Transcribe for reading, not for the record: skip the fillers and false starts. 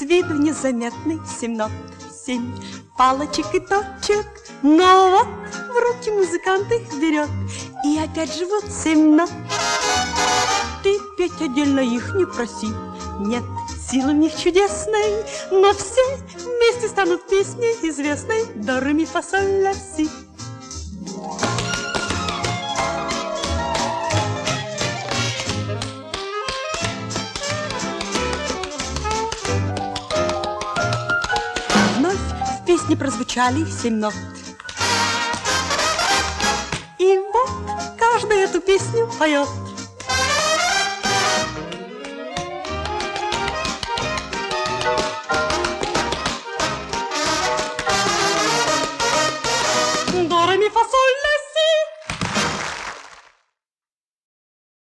с виду незаметный 7 нот, 7 палочек и точек. Но вот в руки музыкант их берет, и опять же вот 7 нот. Ты петь отдельно их не проси, нет силы в них чудесной, но все вместе станут песней известной до ре ми фа соль ля си. Вновь в песне прозвучали 7 нот. И вот каждый эту песню поет.